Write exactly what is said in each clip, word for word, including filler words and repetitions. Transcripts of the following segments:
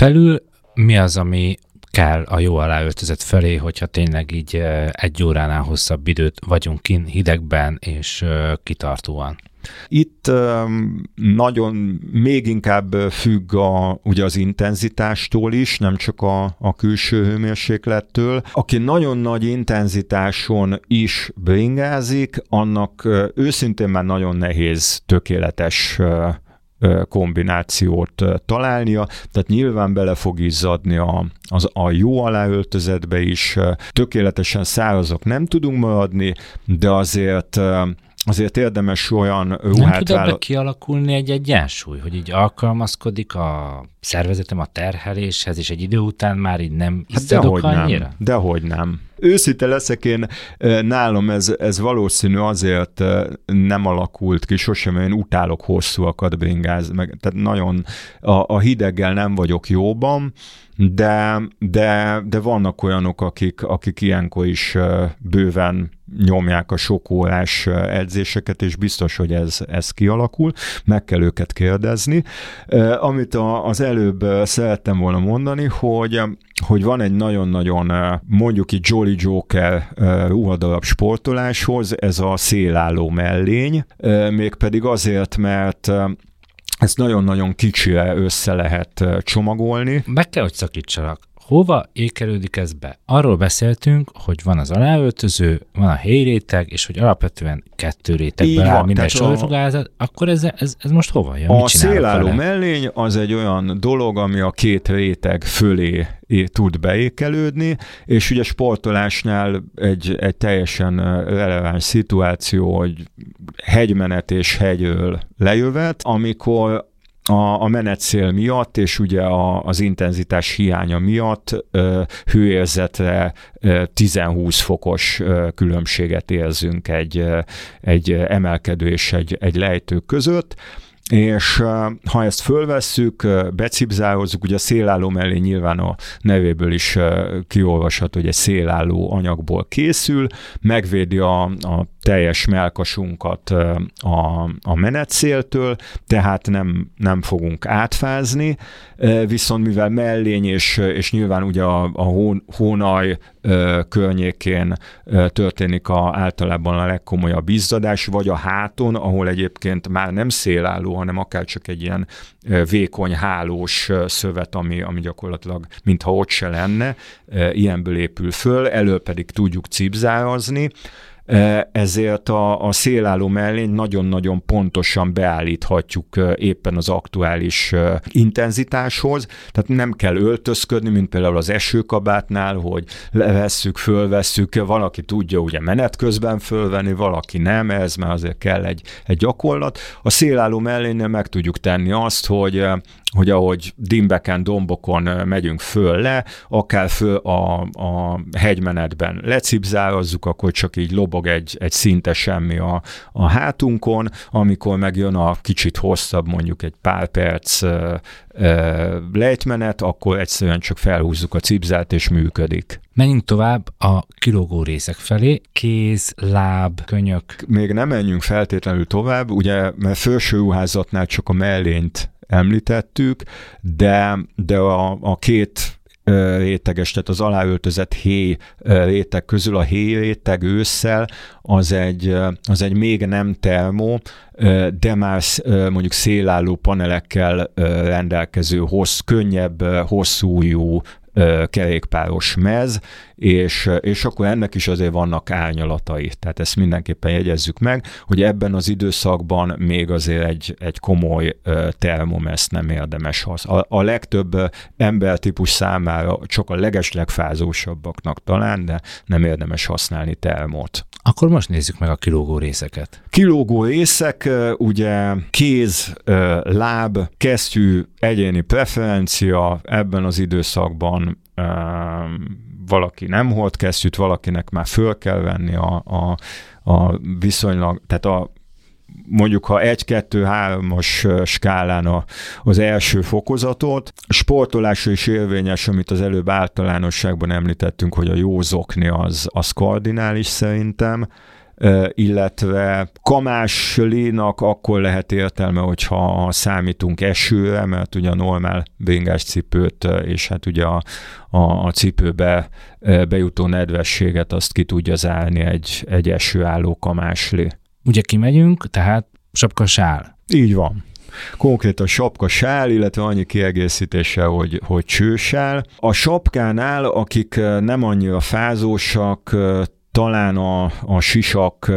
felül mi az, ami kell a jó aláöltözet felé, hogyha tényleg így egy óránál hosszabb időt vagyunk kint hidegben és kitartóan? Itt nagyon még inkább függ a, ugye az intenzitástól is, nem csak a, a külső hőmérséklettől. Aki nagyon nagy intenzitáson is bringázik, annak őszintén már nagyon nehéz tökéletes kombinációt találnia, tehát nyilván bele fog izzadni a, az, a jó aláöltözetbe is. Tökéletesen szárazok nem tudunk maradni, de azért azért érdemes olyan ruhát... Nem tud ebbe kialakulni egy egyensúly, hogy így alkalmazkodik a szervezetem a terheléshez, és egy idő után már így nem izzadok hát annyira? Nem, dehogy nem. Őszinte leszek én, nálam ez, ez valószínű azért nem alakult ki sosem, én utálok hosszúakat bringázni, meg, tehát nagyon a, a hideggel nem vagyok jóban, de, de, de vannak olyanok, akik, akik ilyenkor is bőven nyomják a sok órás edzéseket, és biztos, hogy ez, ez kialakul, meg kell őket kérdezni. Amit a, az előbb szerettem volna mondani, hogy, hogy van egy nagyon-nagyon, mondjuk így Jolly Joker ruhadarab sportoláshoz, ez a szélálló mellény, mégpedig azért, mert ezt nagyon-nagyon kicsire össze lehet csomagolni. Meg kell, hogy szakítsalak. Hova ékelődik ez be? Arról beszéltünk, hogy van az aláöltöző, van a héjréteg, és hogy alapvetően kettő rétegben áll minden sorrugázat, akkor ez, ez, ez most hova jön? A szélálló mellény az egy olyan dolog, ami a két réteg fölé tud beékelődni, és ugye sportolásnál egy, egy teljesen releváns szituáció, hogy hegymenet és hegyről lejövet, amikor A, a menetszél miatt, és ugye a, az intenzitás hiánya miatt ö, hőérzetre tíz-húsz fokos ö, különbséget érzünk egy, ö, egy emelkedő és egy, egy lejtő között, és ha ezt fölvesszük, becipzározzuk, ugye a szélálló mellé nyilván a nevéből is kiolvasható, hogy egy szélálló anyagból készül, megvédi a, a teljes mellkasunkat a, a menetszéltől, tehát nem, nem fogunk átfázni, viszont mivel mellény és, és nyilván ugye a, a hón, hónaj környékén történik a, általában a legkomolyabb izzadás, vagy a háton, ahol egyébként már nem szélálló, hanem akár csak egy ilyen vékony hálós szövet, ami, ami gyakorlatilag mintha ott se lenne, ilyenből épül föl, elől pedig tudjuk cipzárazni, ezért a, a szélálló mellény nagyon-nagyon pontosan beállíthatjuk éppen az aktuális intenzitáshoz, tehát nem kell öltözködni, mint például az esőkabátnál, hogy levesszük, fölvesszük, valaki tudja ugye menet közben fölvenni, valaki nem, ez már azért kell egy, egy gyakorlat. A szélálló mellénynél meg tudjuk tenni azt, hogy hogy ahogy dimbeken, dombokon megyünk föl le, akár föl a, a hegymenetben lecipzározzuk, akkor csak így lobog egy, egy szinte semmi a, a hátunkon, amikor megjön a kicsit hosszabb, mondjuk egy pár perc ö, ö, lejtmenet, akkor egyszerűen csak felhúzzuk a cipzát, és működik. Menjünk tovább a kilógó részek felé, kéz, láb, könyök. Még nem menjünk feltétlenül tovább, ugye, mert felső ruházatnál csak a mellényt említettük, de, de a, a két réteges, tehát az aláöltözett héj réteg közül a héj réteg ősszel az egy, az egy még nem termó, de már mondjuk szélálló panelekkel rendelkező hossz, könnyebb, hosszújú kerékpáros mez, és, és akkor ennek is azért vannak árnyalatai. Tehát ezt mindenképpen jegyezzük meg, hogy ebben az időszakban még azért egy, egy komoly termomeszt nem érdemes használni. A, a legtöbb embertípus számára csak a legeslegfázósabbaknak talán, de nem érdemes használni termót. Akkor most nézzük meg a kilógó részeket. Kilógó részek, ugye kéz, láb, kesztyű, egyéni preferencia, ebben az időszakban valaki nem hord kesztyűt, valakinek már föl kell venni a, a, a viszonylag, tehát a mondjuk ha egy-kettő-hármas skálán a, az első fokozatot. Sportolásra is érvényes, amit az előbb általánosságban említettünk, hogy a jó zokni az, az kardinális szerintem. illetve kamáslinak akkor lehet értelme, hogyha számítunk esőre, mert ugye a normál bringás cipőt, és hát ugye a, a, a cipőbe bejutó nedvességet azt ki tudja zárni egy, egy esőálló kamásli. Ugye kimegyünk, tehát sapka, sál. Így van. Konkrétan sapka, sál, illetve annyi kiegészítéssel, hogy, hogy csősál. A sapkánál, akik nem annyira fázósak, talán a, a sisak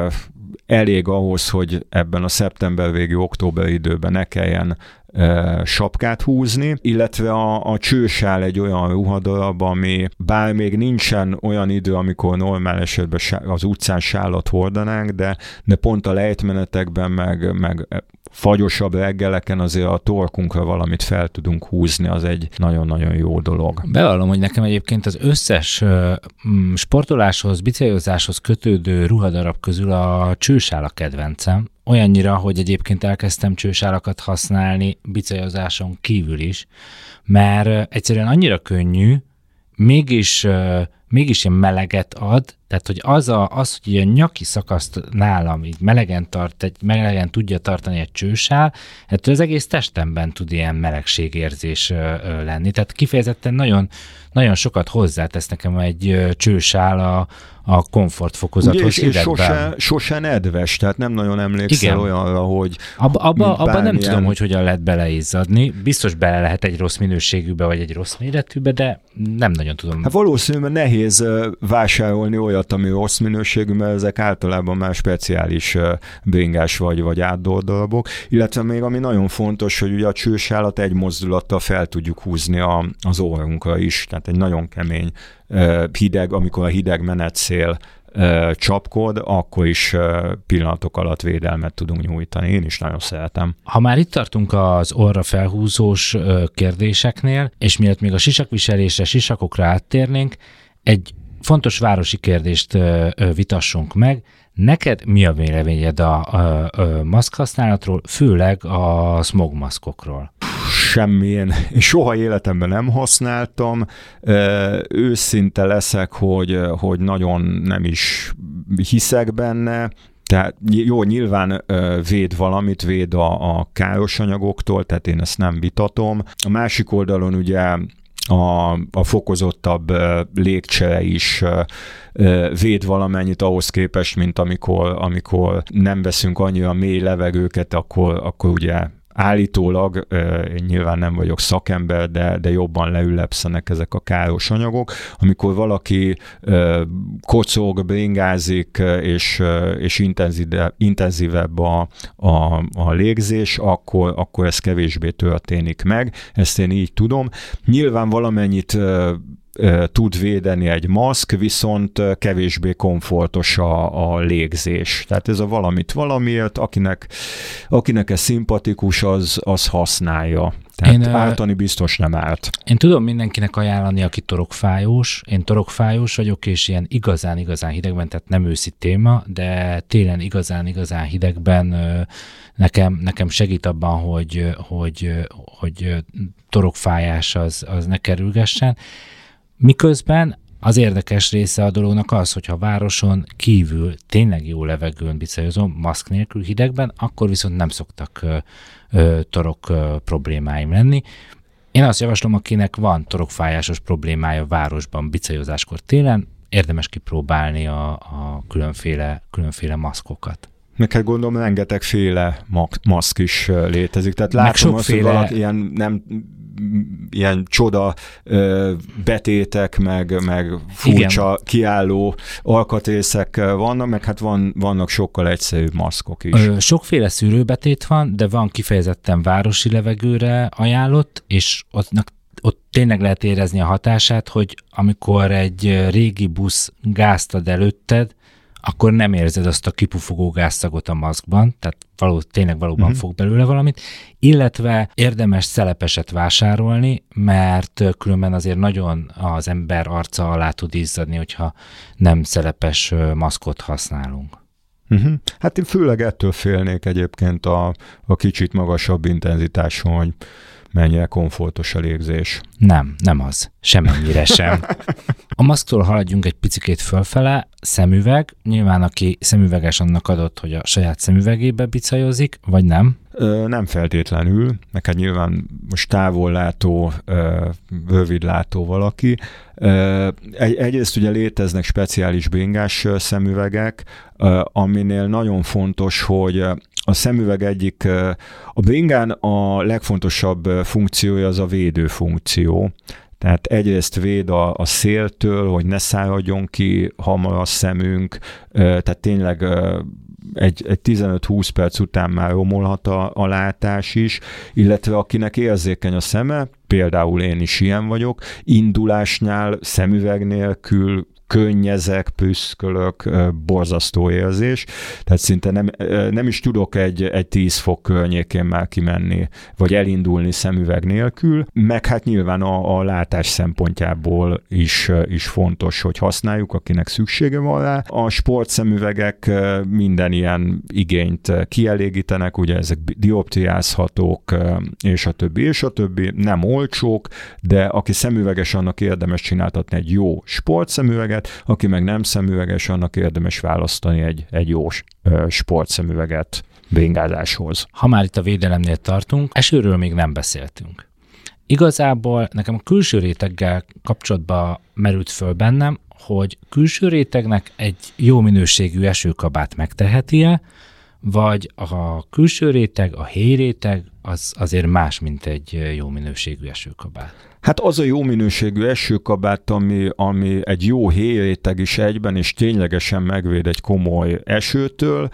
elég ahhoz, hogy ebben a szeptember végi, október időben ne kelljen sapkát húzni, illetve a, a csősál egy olyan ruhadarab, ami bár még nincsen olyan idő, amikor normál esetben az utcán sálat hordanánk, de, de pont a lejtmenetekben, meg, meg fagyosabb reggeleken azért a torkunkra valamit fel tudunk húzni, az egy nagyon-nagyon jó dolog. Bevallom, hogy nekem egyébként az összes uh, sportoláshoz, biciklozáshoz kötődő ruhadarab közül a csősál a kedvencem. Olyannyira, hogy egyébként elkezdtem csősálakat használni biciklozáson kívül is, mert egyszerűen annyira könnyű, mégis, uh, mégis ilyen meleget ad, tehát hogy az, a, az hogy a nyaki szakaszt nálam így melegen tart, egy, melegen tudja tartani egy csősál, hát az egész testemben tud ilyen melegségérzés ö, ö, lenni. Tehát kifejezetten nagyon, nagyon sokat hozzátesz nekem egy ö, csősál a, a komfortfokozathoz. És, és sose, sose nedves, tehát nem nagyon emlékszel Igen. olyanra, hogy... Abba, abba, abba nem tudom, hogy hogyan lehet beleizzadni. Biztos bele lehet egy rossz minőségűbe, vagy egy rossz méretűbe, de nem nagyon tudom. Hát valószínűleg nehéz vásárolni olyat, ami rossz minőségű, mert ezek általában már speciális bringás vagy, vagy outdoor darabok. Illetve még ami nagyon fontos, hogy ugye a csősálat egy mozdulattal fel tudjuk húzni a, az orrunkra is. Tehát egy nagyon kemény hideg, amikor a hideg menetszél csapkod, akkor is pillanatok alatt védelmet tudunk nyújtani. Én is nagyon szeretem. Ha már itt tartunk az orra felhúzós kérdéseknél, és mielőtt még a sisakviselésre, sisakokra áttérnénk, egy fontos városi kérdést vitassunk meg. Neked mi a véleményed a, a, a maszk használatról, főleg a smogmaszkokról? Semmilyen. Én soha életemben nem használtam. Őszinte leszek, hogy, hogy nagyon nem is hiszek benne. Tehát jó, nyilván véd valamit, véd a, a káros anyagoktól, tehát én ezt nem vitatom. A másik oldalon ugye A, a fokozottabb uh, légcsere is uh, uh, véd valamennyit ahhoz képest, mint amikor, amikor nem veszünk annyira mély levegőket, akkor, akkor ugye állítólag, uh, én nyilván nem vagyok szakember, de, de jobban leülepszenek ezek a káros anyagok. Amikor valaki uh, kocog, bringázik, és, uh, és intenzíve, intenzívebb a, a, a légzés, akkor, akkor ez kevésbé történik meg. Ezt én így tudom. Nyilván valamennyit uh, tud védeni egy maszk, viszont kevésbé komfortos a, a légzés. Tehát ez a valamit valamiért, akinek, akinek ez szimpatikus, az, az használja. Tehát én, ártani biztos nem árt. Én tudom mindenkinek ajánlani, aki torokfájós. Én torokfájós vagyok, és ilyen igazán-igazán hidegben, tehát nem őszi téma, de télen igazán-igazán hidegben nekem, nekem segít abban, hogy, hogy, hogy torokfájás az, az ne kerülgessen. Miközben az érdekes része a dolognak az, hogyha városon kívül tényleg jó levegőn biciklozom, maszk nélkül hidegben, akkor viszont nem szoktak ö, ö, torok ö, problémáim lenni. Én azt javaslom, akinek van torokfájásos problémája városban biciklozáskor télen, érdemes kipróbálni a, a különféle, különféle maszkokat. Meg hát gondolom, rengetegféle maszk is létezik. Tehát látom azt, hogy valaki ilyen nem ilyen csoda ö, betétek, meg, meg furcsa Igen. kiálló alkatrészek vannak, meg hát van, vannak sokkal egyszerűbb maszkok is. Ö, sokféle szűrőbetét van, de van kifejezetten városi levegőre ajánlott, és ott, ott tényleg lehet érezni a hatását, hogy amikor egy régi busz gázt ad előtted, akkor nem érzed azt a kipufogó gázszagot a maszkban, tehát való, tényleg valóban uh-huh. fog belőle valamit, illetve érdemes szelepeset vásárolni, mert különben azért nagyon az ember arca alá tud izzadni, hogyha nem szelepes maszkot használunk. Uh-huh. Hát én főleg ettől félnék egyébként a, a kicsit magasabb intenzitású, hogy mennyire komfortos a légzés. Nem, nem az. Semennyire sem. A maszktól haladjunk egy picikét fölfele, szemüveg. Nyilván aki szemüveges, annak adott, hogy a saját szemüvegébe bicajozik, vagy nem? Ö, nem feltétlenül. Neked nyilván most távollátó, ö, rövidlátó valaki. Ö, egy, egyrészt ugye léteznek speciális bringás szemüvegek, ö, aminél nagyon fontos, hogy a szemüveg egyik, a bringán a legfontosabb funkciója az a védő funkció. Tehát egyrészt véd a, a széltől, hogy ne száradjon ki hamar a szemünk, tehát tényleg egy, egy tizenöt-húsz perc után már romolhat a, a látás is, illetve akinek érzékeny a szeme, például én is ilyen vagyok, indulásnál szemüveg nélkül könnyezek, prüszkölök, borzasztó érzés, tehát szinte nem, nem is tudok egy, egy tíz fok környékén már kimenni, vagy elindulni szemüveg nélkül, meg hát nyilván a, a látás szempontjából is, is fontos, hogy használjuk, akinek szüksége van rá. A sportszemüvegek minden ilyen igényt kielégítenek, ugye ezek dioptriázhatók, és a többi, és a többi, nem olcsók, de aki szemüveges, annak érdemes csináltatni egy jó sportszemüveget, aki meg nem szemüveges, annak érdemes választani egy, egy jó sportszemüveget bringázáshoz. Ha már itt a védelemnél tartunk, esőről még nem beszéltünk. Igazából nekem a külső réteggel kapcsolatban merült föl bennem, hogy külső rétegnek egy jó minőségű esőkabát megteheti-e, vagy a külső réteg, a héjréteg az azért más, mint egy jó minőségű esőkabát. Hát az a jó minőségű esőkabát, ami, ami egy jó héjréteg is egyben, és ténylegesen megvéd egy komoly esőtől,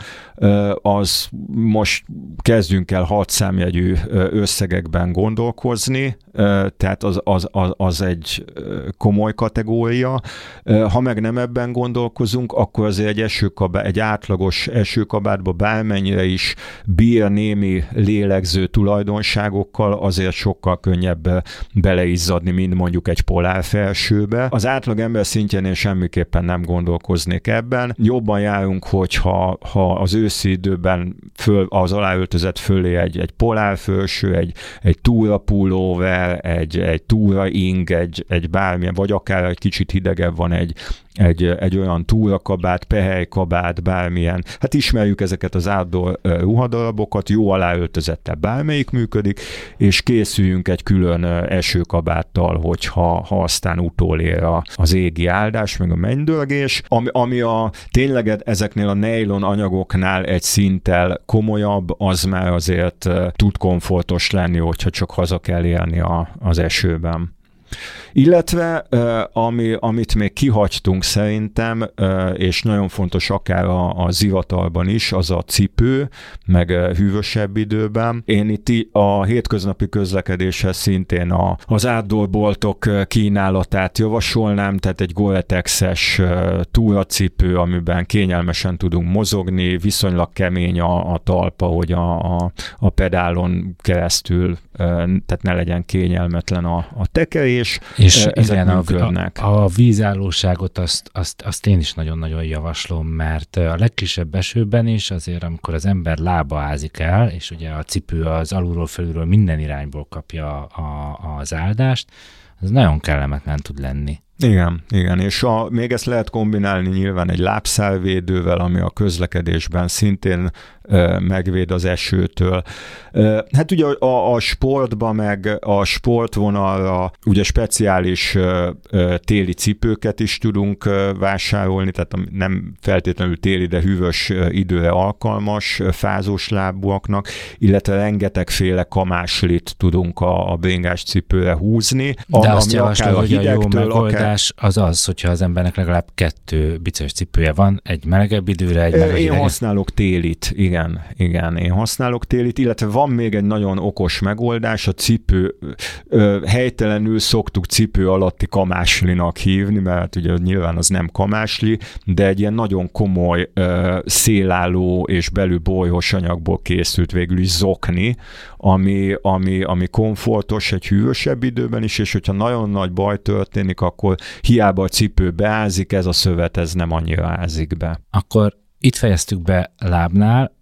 az most kezdjünk el hat számjegyű összegekben gondolkozni, tehát az, az, az, az egy komoly kategória. Ha meg nem ebben gondolkozunk, akkor azért egy esőkabát, egy átlagos esőkabátba bármennyire is bír némi lélegző tulajdonságokkal, azért sokkal könnyebb beleizzadni, mint mondjuk egy polárfelsőbe. Az átlag ember szintjén én semmiképpen nem gondolkoznék ebben. Jobban járunk, hogyha ha az őszi időben föl, az aláöltözet fölé egy, egy polárfelső, egy, egy túrapulóver, egy, egy túraing, egy, egy bármilyen, vagy akár egy kicsit hidegebb van egy Egy, egy olyan túrakabát, pehelykabát, bármilyen. Hát ismerjük ezeket az outdoor ruhadarabokat, jó aláöltözettel bármelyik működik, és készüljünk egy külön esőkabáttal, hogyha ha aztán utolér az égi áldás, meg a mennydörgés, ami, ami a tényleg ezeknél a nylon anyagoknál egy szinttel komolyabb, az már azért tud komfortos lenni, hogyha csak haza kell élni a, az esőben. Illetve, ami, amit még kihagytunk szerintem, és nagyon fontos akár a, a zivatarban is, az a cipő, meg hűvösebb időben. Én itt a hétköznapi közlekedéshez szintén a, az outdoor boltok kínálatát javasolnám, tehát egy Gore-Tex-es túracipő, amiben kényelmesen tudunk mozogni, viszonylag kemény a, a talpa, hogy a, a, a pedálon keresztül, tehát ne legyen kényelmetlen a, a tekerés. És igen, a, a, a vízállóságot azt, azt, azt én is nagyon-nagyon javaslom, mert a legkisebb esőben is azért, amikor az ember lába ázik el, és ugye a cipő az alulról felülről minden irányból kapja a, az áldást, az nagyon kellemetlen tud lenni. Igen, igen, és a, még ezt lehet kombinálni nyilván egy lábszárvédővel, ami a közlekedésben szintén ö, megvéd az esőtől. Ö, hát ugye a, a sportban, meg a sportvonalra ugye speciális ö, ö, téli cipőket is tudunk ö, vásárolni, tehát nem feltétlenül téli, de hűvös ö, időre alkalmas ö, fázós lábúaknak, illetve rengetegféle kamáslit tudunk a, a bringás cipőre húzni. De a, azt javaslom, hogy a jó megoldás az az, hogyha az embernek legalább kettő bicces cipője van, egy melegebb időre, egy melegebb. Én használok télit, igen, igen, én használok télit, illetve van még egy nagyon okos megoldás, a cipő, ö, helytelenül szoktuk cipő alatti kamáslinak hívni, mert ugye nyilván az nem kamásli, de egy ilyen nagyon komoly ö, szélálló és belül bolyhos anyagból készült végül is zokni, ami, ami, ami komfortos egy hűvösebb időben is, és hogyha nagyon nagy baj történik, akkor hiába a cipő beázik, ez a szövet, ez nem annyira ázik be. Akkor itt fejeztük be lábnál,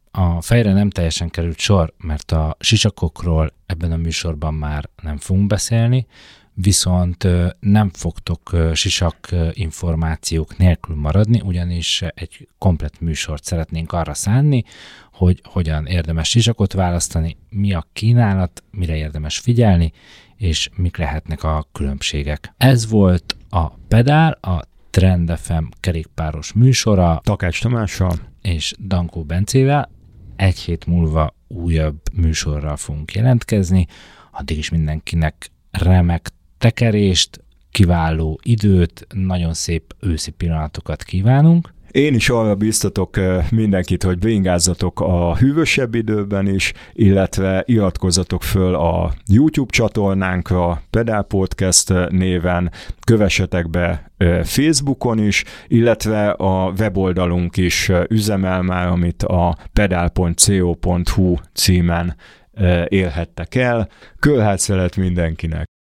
A fejre nem teljesen került sor, mert a sisakokról ebben a műsorban már nem fogunk beszélni, viszont nem fogtok sisak információk nélkül maradni, ugyanis egy komplett műsort szeretnénk arra szánni, hogy hogyan érdemes sisakot választani, mi a kínálat, mire érdemes figyelni, és mik lehetnek a különbségek. Ez volt a Pedál, a Trend ef em kerékpáros műsora. Takács Tamással és Dankó Bencével. Egy hét múlva újabb műsorral fogunk jelentkezni. Addig is mindenkinek remek tekerést, kiváló időt, nagyon szép őszi pillanatokat kívánunk. Én is arra biztatok mindenkit, hogy bringázzatok a hűvösebb időben is, illetve iratkozzatok föl a YouTube csatornánkra, Pedál Podcast néven, kövessetek be Facebookon is, illetve a weboldalunk is üzemel már, amit a pedál pont co pont hu címen élhettek el. Kölhátszelet mindenkinek!